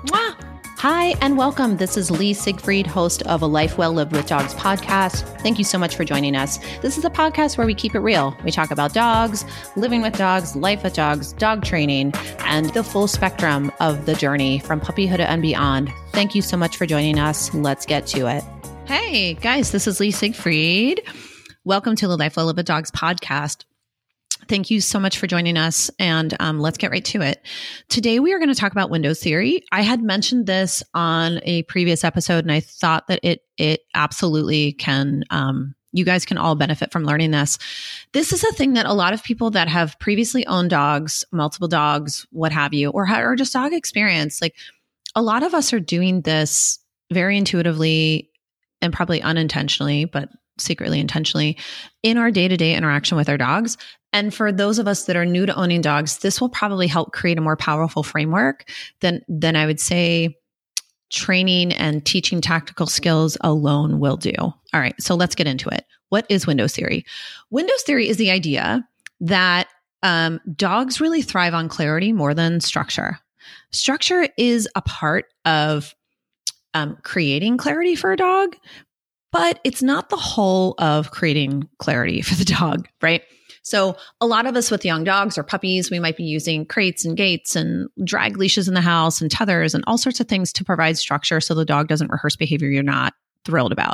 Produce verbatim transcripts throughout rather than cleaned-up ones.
Mwah! Hi, and welcome. This is Lee Siegfried, host of A Life Well Lived with Dogs podcast. Thank you so much for joining us. This is a podcast where we keep it real. We talk about dogs, living with dogs, life with dogs, dog training, and the full spectrum of the journey from puppyhood and beyond. Thank you so much for joining us. Let's get to it. Hey, guys, this is Lee Siegfried. Welcome to the Life Well Lived with Dogs podcast. Thank you so much for joining us, and um, let's get right to it. Today, we are going to talk about windows theory. I had mentioned this on a previous episode, and I thought that it it absolutely can, um, you guys can all benefit from learning this. This is a thing that a lot of people that have previously owned dogs, multiple dogs, what have you, or, or just dog experience, like a lot of us are doing this very intuitively and probably unintentionally, but secretly intentionally in our day-to-day interaction with our dogs. And for those of us that are new to owning dogs, this will probably help create a more powerful framework than, than I would say training and teaching tactical skills alone will do. All right, so let's get into it. What is windows theory? Windows theory is the idea that um, dogs really thrive on clarity more than structure. Structure is a part of um, creating clarity for a dog, but it's not the whole of creating clarity for the dog, right? So a lot of us with young dogs or puppies, we might be using crates and gates and drag leashes in the house and tethers and all sorts of things to provide structure so the dog doesn't rehearse behavior you're not thrilled about.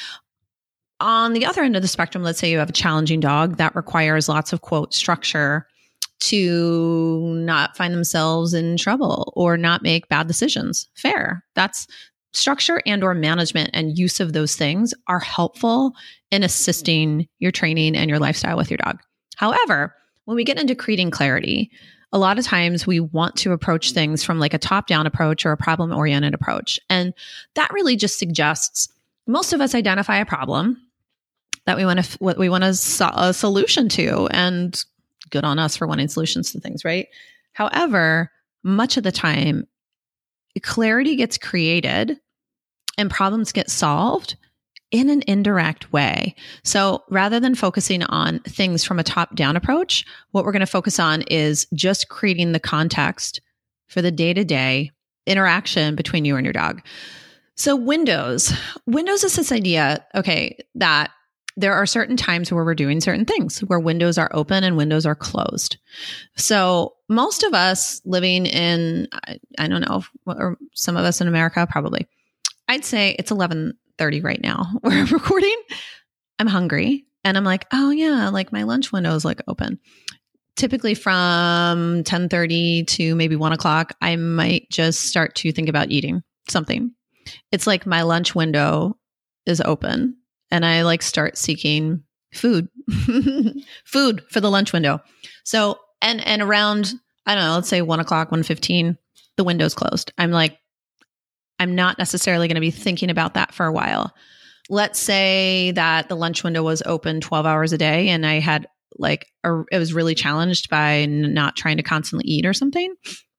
On the other end of the spectrum, let's say you have a challenging dog that requires lots of, quote, structure to not find themselves in trouble or not make bad decisions. Fair. That's structure and or management and use of those things are helpful in assisting your training and your lifestyle with your dog. However, when we get into creating clarity, a lot of times we want to approach things from like a top-down approach or a problem-oriented approach. And that really just suggests most of us identify a problem that we want to, what we want a, a solution to, and good on us for wanting solutions to things, right? However, much of the time, clarity gets created and problems get solved in an indirect way. So rather than focusing on things from a top-down approach, what we're going to focus on is just creating the context for the day-to-day interaction between you and your dog. So windows. Windows is this idea, okay, that there are certain times where we're doing certain things, where windows are open and windows are closed. So most of us living in, I, I don't know, or some of us in America, probably, I'd say it's eleven thirty right now. We're recording. I'm hungry. And I'm like, oh yeah, like my lunch window is like open. Typically from ten thirty to maybe one o'clock, I might just start to think about eating something. It's like my lunch window is open and I like start seeking food, food for the lunch window. So, and, and around, I don't know, let's say one o'clock, one fifteen, the window's closed. I'm like, I'm not necessarily going to be thinking about that for a while. Let's say that the lunch window was open twelve hours a day and I had like, a, it was really challenged by not trying to constantly eat or something.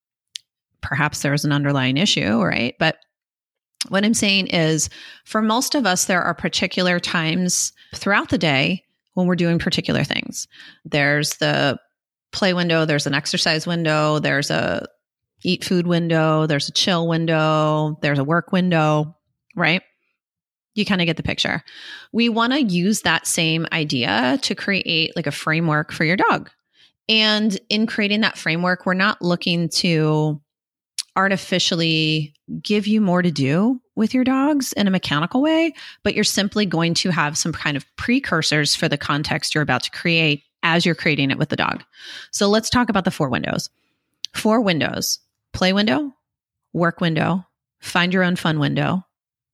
Perhaps there's an underlying issue, right? But what I'm saying is for most of us, there are particular times throughout the day when we're doing particular things. There's the play window, there's an exercise window, there's a eat food window, there's a chill window, there's a work window, right? You kind of get the picture. We want to use that same idea to create like a framework for your dog. And in creating that framework, we're not looking to artificially give you more to do with your dogs in a mechanical way, but you're simply going to have some kind of precursors for the context you're about to create as you're creating it with the dog. So let's talk about the four windows. Four windows: play window, work window, find your own fun window,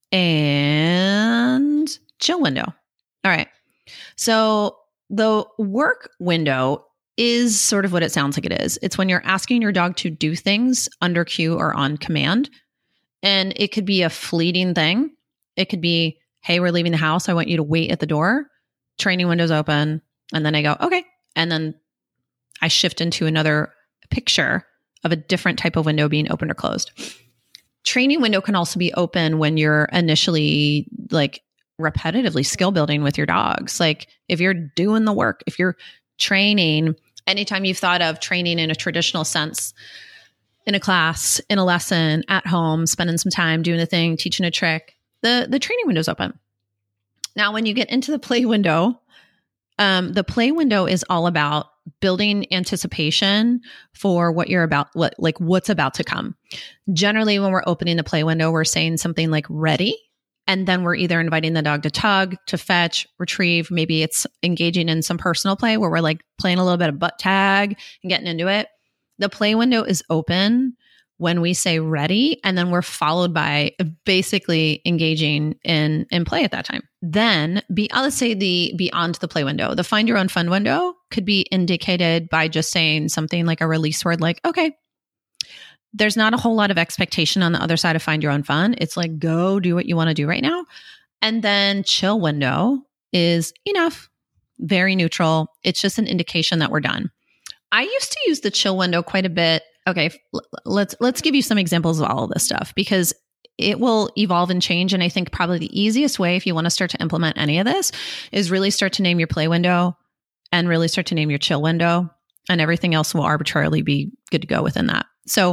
and chill window. All right. So the work window is sort of what it sounds like it is. It's when you're asking your dog to do things under cue or on command. And it could be a fleeting thing. It could be, hey, we're leaving the house. I want you to wait at the door. Training window's open. And then I go, okay. And then I shift into another picture of a different type of window being opened or closed. Training window can also be open when you're initially like repetitively skill building with your dogs. Like if you're doing the work, if you're training, anytime you've thought of training in a traditional sense, in a class, in a lesson, at home, spending some time doing a thing, teaching a trick, the, the training window is open. Now, when you get into the play window, um, the play window is all about building anticipation for what you're about, what like what's about to come. Generally, when we're opening the play window, we're saying something like ready. And then we're either inviting the dog to tug, to fetch, retrieve. Maybe it's engaging in some personal play where we're like playing a little bit of butt tag and getting into it. The play window is open when we say ready, and then we're followed by basically engaging in, in play at that time. Then, be, let's say the beyond the play window, the find your own fun window could be indicated by just saying something like a release word like, okay, there's not a whole lot of expectation on the other side of find your own fun. It's like, go do what you want to do right now. And then chill window is enough, very neutral. It's just an indication that we're done. I used to use the chill window quite a bit. Okay, let's let's give you some examples of all of this stuff because it will evolve and change. And I think probably the easiest way if you want to start to implement any of this is really start to name your play window and really start to name your chill window, and everything else will arbitrarily be good to go within that. So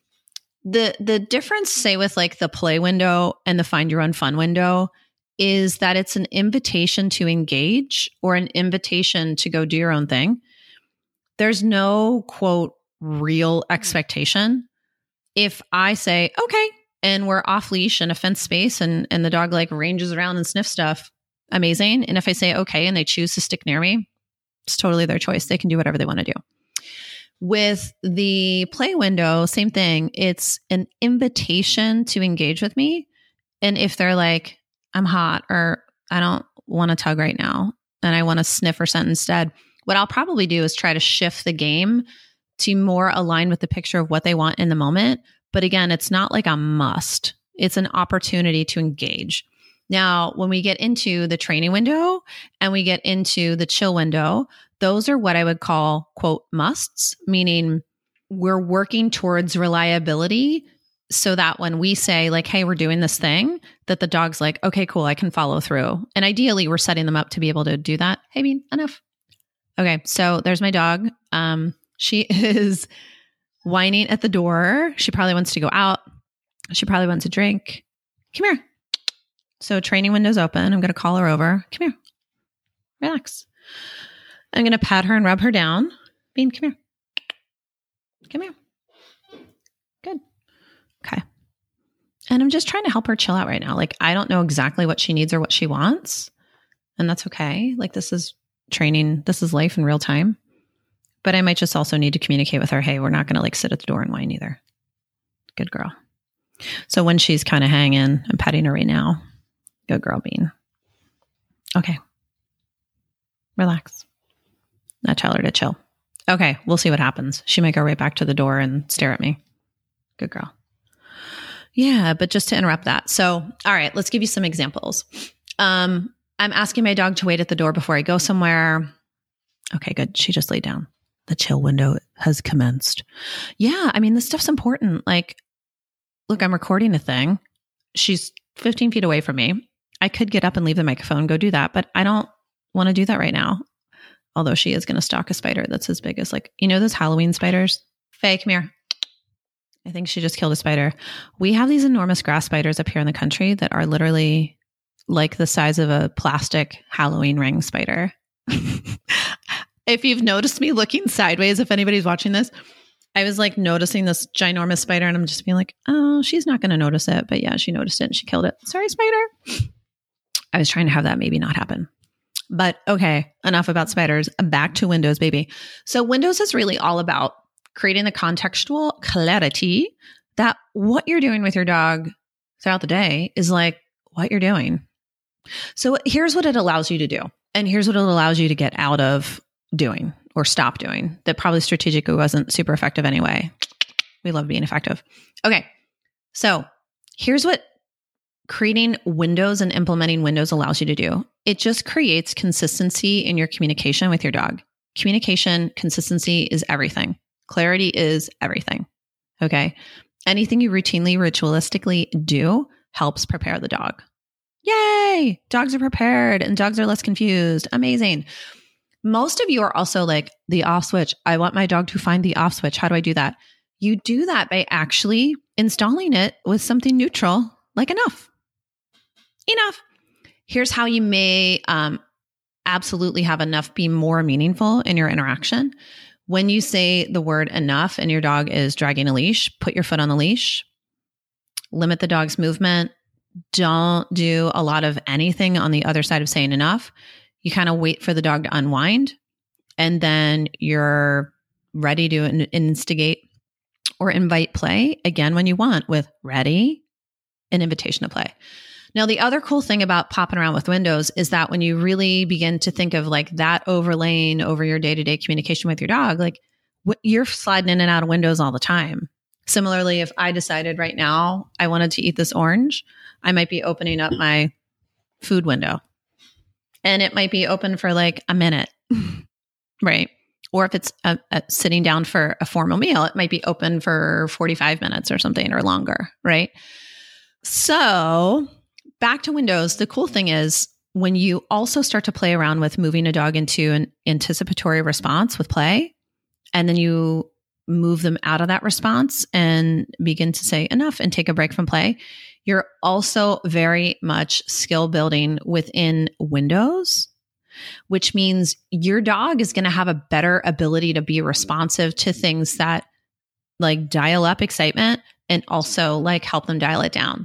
the the difference, say, with like the play window and the find your own fun window is that it's an invitation to engage or an invitation to go do your own thing. There's no, quote, real expectation. If I say, okay, and we're off leash in a fenced space and, and the dog like ranges around and sniffs stuff, amazing. And if I say, okay, and they choose to stick near me, it's totally their choice. They can do whatever they want to do. With the play window, same thing. It's an invitation to engage with me. And if they're like, I'm hot, or I don't want to tug right now, and I want to sniff or scent instead, what I'll probably do is try to shift the game to more align with the picture of what they want in the moment. But again, it's not like a must. It's an opportunity to engage. Now, when we get into the training window and we get into the chill window, those are what I would call, quote, musts, meaning we're working towards reliability so that when we say like, hey, we're doing this thing, that the dog's like, okay, cool, I can follow through. And ideally, we're setting them up to be able to do that. Hey, Bean, enough. Okay, so there's my dog. Um, she is whining at the door. She probably wants to go out. She probably wants a drink. Come here. So training window's open. I'm going to call her over. Come here. Relax. I'm going to pat her and rub her down. Bean, come here. Come here. Good. Okay. And I'm just trying to help her chill out right now. Like, I don't know exactly what she needs or what she wants. And that's okay. Like, this is training. This is life in real time. But I might just also need to communicate with her, hey, we're not going to like sit at the door and whine either. Good girl. So when she's kind of hanging, I'm petting her right now. Good girl, Bean. Okay. Relax. Now tell her to chill. Okay, we'll see what happens. She might go right back to the door and stare at me. Good girl. Yeah, but just to interrupt that. So, all right, let's give you some examples. Um, I'm asking my dog to wait at the door before I go somewhere. Okay, good. She just laid down. The chill window has commenced. Yeah, I mean, this stuff's important. Like, look, I'm recording a thing. She's fifteen feet away from me. I could get up and leave the microphone, go do that, but I don't want to do that right now. Although she is going to stalk a spider that's as big as like, you know, those Halloween spiders? Faye, come here. I think she just killed a spider. We have these enormous grass spiders up here in the country that are literally like the size of a plastic Halloween ring spider. If you've noticed me looking sideways, if anybody's watching this, I was like noticing this ginormous spider and I'm just being like, oh, she's not going to notice it. But yeah, she noticed it and she killed it. Sorry, spider. I was trying to have that maybe not happen. But okay, enough about spiders. Back to Windows, baby. So Windows is really all about creating the contextual clarity that what you're doing with your dog throughout the day is like what you're doing. So here's what it allows you to do. And here's what it allows you to get out of doing or stop doing that probably strategically wasn't super effective anyway. We love being effective. Okay. So here's what creating windows and implementing windows allows you to do. It just creates consistency in your communication with your dog. Communication, consistency is everything. Clarity is everything. Okay. Anything you routinely, ritualistically do helps prepare the dog. Yay! Dogs are prepared and dogs are less confused. Amazing. Most of you are also like the off switch. I want my dog to find the off switch. How do I do that? You do that by actually installing it with something neutral, like enough. Enough. Here's how you may um, absolutely have enough be more meaningful in your interaction. When you say the word enough and your dog is dragging a leash, put your foot on the leash, limit the dog's movement. Don't do a lot of anything on the other side of saying enough. You kind of wait for the dog to unwind, and then you're ready to in- instigate or invite play again when you want with ready, an invitation to play. Now, the other cool thing about popping around with windows is that when you really begin to think of like that overlaying over your day-to-day communication with your dog, like w- you're sliding in and out of windows all the time. Similarly, if I decided right now I wanted to eat this orange, I might be opening up my food window, and it might be open for like a minute, right? Or if it's a, a sitting down for a formal meal, it might be open for forty-five minutes or something or longer, right? So back to windows, the cool thing is when you also start to play around with moving a dog into an anticipatory response with play, and then you move them out of that response and begin to say enough and take a break from play, you're also very much skill building within windows, which means your dog is going to have a better ability to be responsive to things that like dial up excitement and also like help them dial it down.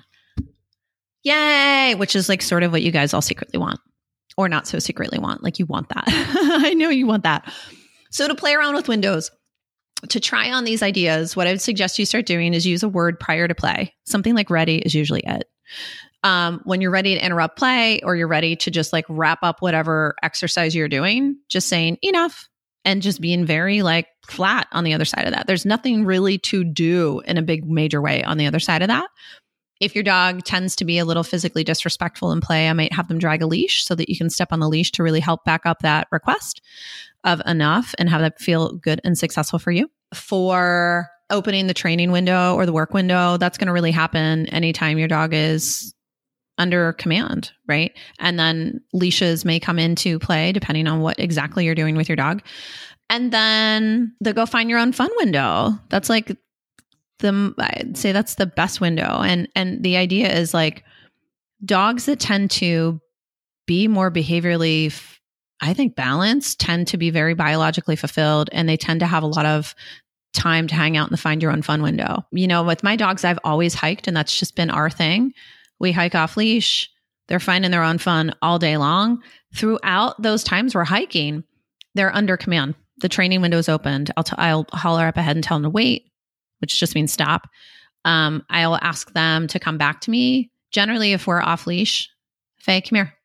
Yay! Which is like sort of what you guys all secretly want, or not so secretly want. Like you want that. I know you want that. So to play around with windows, to try on these ideas, what I would suggest you start doing is use a word prior to play. Something like ready is usually it. Um, when you're ready to interrupt play, or you're ready to just like wrap up whatever exercise you're doing, just saying enough and just being very like flat on the other side of that. There's nothing really to do in a big major way on the other side of that. If your dog tends to be a little physically disrespectful in play, I might have them drag a leash so that you can step on the leash to really help back up that request of enough and have that feel good and successful for you. For opening the training window or the work window, that's going to really happen anytime your dog is under command, right? And then leashes may come into play depending on what exactly you're doing with your dog. And then the go find your own fun window. That's like the, I'd say that's the best window. And, and the idea is like dogs that tend to be more behaviorally, I think, balanced tend to be very biologically fulfilled, and they tend to have a lot of time to hang out in the find your own fun window. You know, with my dogs, I've always hiked, and that's just been our thing. We hike off leash. They're finding their own fun all day long. Throughout those times we're hiking, they're under command. The training window is opened. I'll, t- I'll holler up ahead and tell them to wait, which just means stop. Um, I'll ask them to come back to me. Generally, if we're off leash, Faye, come here.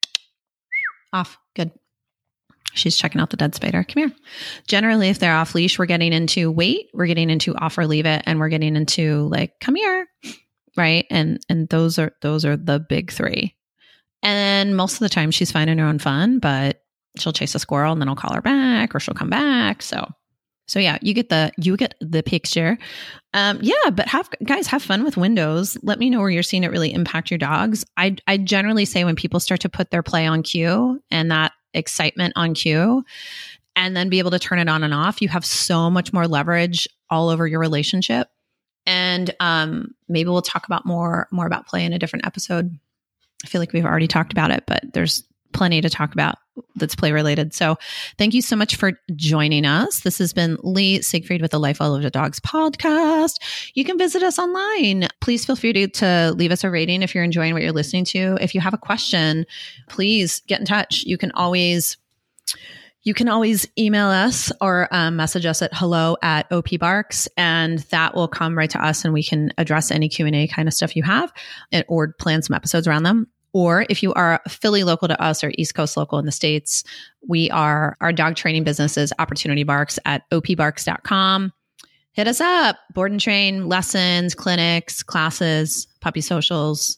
Off. Good. She's checking out the dead spider. Come here. Generally, if they're off leash, we're getting into wait, we're getting into off or leave it, and we're getting into like, come here. Right. And, and those are, those are the big three. And most of the time she's finding her own fun, but she'll chase a squirrel and then I'll call her back, or she'll come back. So, so yeah, you get the, you get the picture. Um, yeah, but have guys have fun with windows. Let me know where you're seeing it really impact your dogs. I, I generally say when people start to put their play on cue and that excitement on cue, and then be able to turn it on and off, you have so much more leverage all over your relationship. And um, maybe we'll talk about more, more about play in a different episode. I feel like we've already talked about it, but there's plenty to talk about that's play related. So thank you so much for joining us. This has been Lee Siegfried with the Life Well Lived Dogs podcast. You can visit us online. Please feel free to, to leave us a rating if you're enjoying what you're listening to. If you have a question, please get in touch. You can always You can always email us or um, message us at hello at opbarks, and that will come right to us, and we can address any Q and A kind of stuff you have, and, or plan some episodes around them. Or if you are Philly local to us or East Coast local in the States, we are, our dog training business is Opportunity Barks at o p barks dot com. Hit us up. Board and train, lessons, clinics, classes, puppy socials,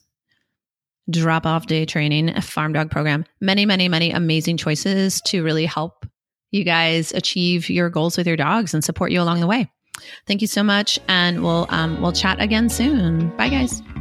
drop off day training, a farm dog program, many, many, many amazing choices to really help you guys achieve your goals with your dogs and support you along the way. Thank you so much. And we'll, um, we'll chat again soon. Bye guys.